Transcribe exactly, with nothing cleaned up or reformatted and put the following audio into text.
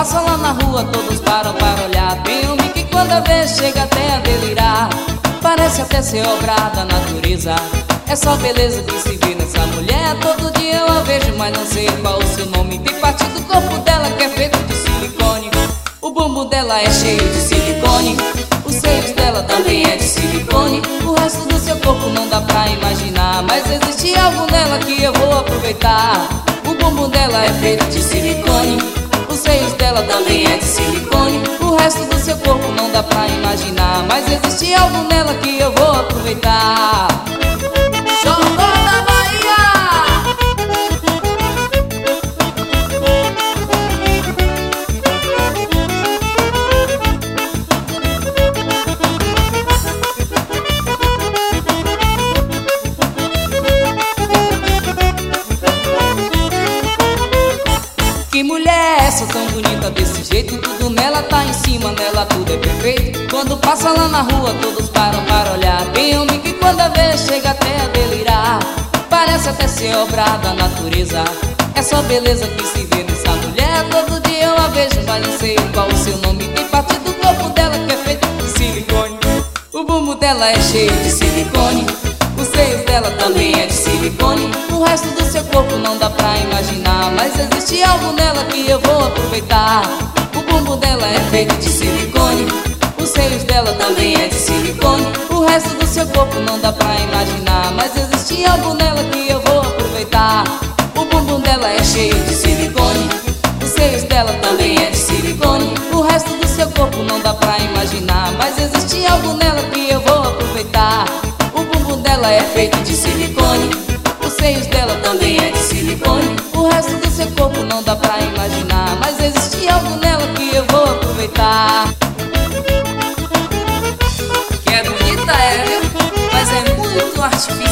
passa lá na rua todos param para olhar. Tem homem que quando a vê chega até a delirar. Parece até ser obra da natureza. É só beleza que se vê nessa mulher. Todo dia eu a vejo, mas não sei qual o seu nome. Tem parte do corpo dela que é feito de silicone. O bumbum dela é cheio de silicone. Os seios dela também é de silicone. O resto do seu corpo não dá pra imaginar, mas existe algo nela que eu vou aproveitar. O bumbum dela é feito de silicone. Os seios dela também é de silicone. O resto do seu corpo não dá pra imaginar, mas existe algo nela que eu vou aproveitar. Jogou da Bahia! Que mulher é essa tão bonita desse jeito? Tudo nela tá em cima, nela tudo é perfeito. Quando passa lá na rua todos param para olhar. Tem homem que quando a vê chega até a delirar. Parece até ser obra da natureza. É só beleza que se vê nessa mulher. Todo dia eu a vejo, mas não sei qual o seu nome. Tem parte do corpo dela que é feito de silicone. O bumbum dela é cheio de silicone. Os seios dela também é de silicone. O resto do seu corpo não dá pra imaginar, mas existe algo nela que eu vou aproveitar. O bumbum dela é feito de silicone. Os seios dela também é de silicone. O resto do seu corpo não dá pra imaginar, mas existe algo nela que eu vou aproveitar. O bumbum dela é cheio de silicone. Os seios dela também é de silicone. O resto do seu corpo não dá pra imaginar, mas existe algo nela que eu vou aproveitar. O bumbum dela é feito de silicone. Os seios dela também é de silicone. O resto do seu corpo não dá pra imaginar, mas existe algo nela que eu vou aproveitar. Que é bonita, é, viu? Mas é muito artificial.